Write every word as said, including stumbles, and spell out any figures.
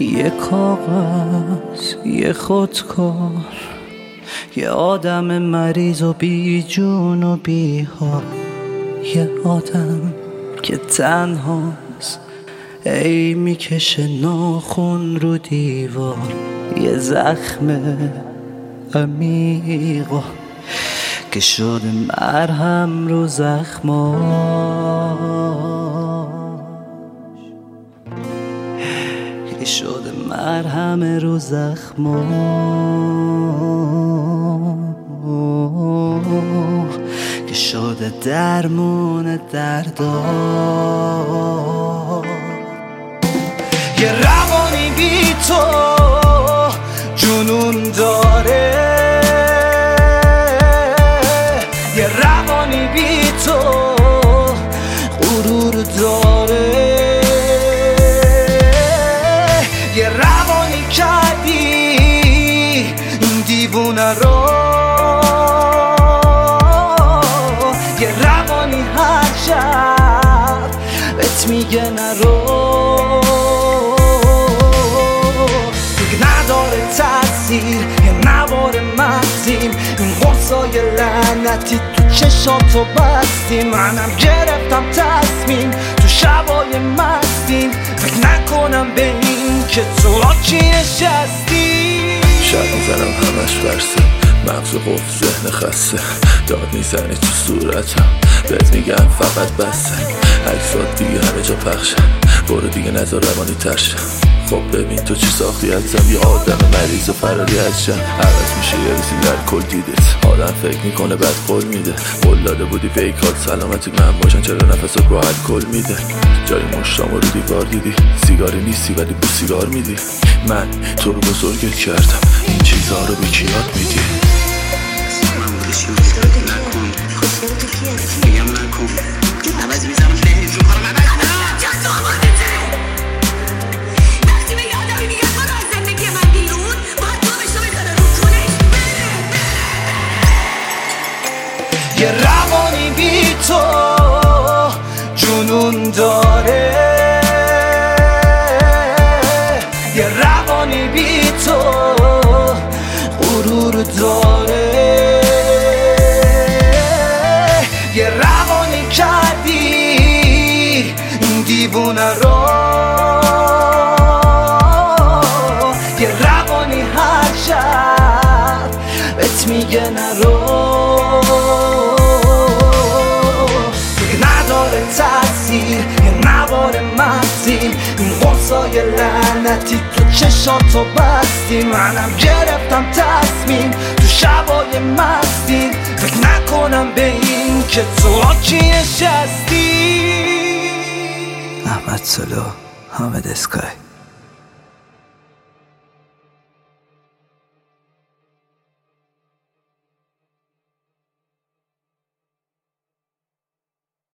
یه کاغذ، یه خودکار، یه آدم مریض و بی جون و بی حال، یه آدم که تنهاست ای میکشه ناخن رو دیوار، یه زخم عمیقا که شده مرهم رو زخماش، که شده مرهم رو زخماش، که شده درمون درداش. یه روانی بی تو جنون داره، یه روانی بی تو غرور داره، یه روانی کردی این دیوونه رو، یه روانی هر شب بهت میگه نرو، نداره تاثیر یه نوار مغزیم، این غصای لعنتی تو چشاتو بستیم، منم گرفتم تصمیم تو شبای مستیم، فکر نکنم به این که تو آکی نشستی. شاید میزنم همش برسه، مغز قفل ذهن خسته، داد میزنی تو صورتم بهت میگم فقط بسه، عکسات دیگه همه جا پخشه، برو دیگه نذار روانی ترشه. خب ببین تو چی ساختی ازم، یه آدم مریض و فراری از جمع، عوض میشه یه روزی در کل دیدت، آدم فکر میکنه بعد قول میده، قول داده بودی پیکات سلامتی من باشن، چرا نفسات با الکل میده، جای مشتام رو دیوار دیدی، سیگاری نیستی ولی بو سیگار میدی، من تو رو بزرگت کردم این چیزها رو به کی یاد میدی؟ یه روانی بی تو جنون داره، یه روانی بی تو غرور داره، یه روانی کردی این دیوونه رو، یه روانی هر شب بهت میگه نرو، تاثیر یه نوار مغزیم، این غصای لعنتی تو چشاتو بستیم، منم گرفتم تصمیم تو شبای مستیم، فکر نکنم به این که تو آکی نشستی. احمد سلو، حامد اسکای.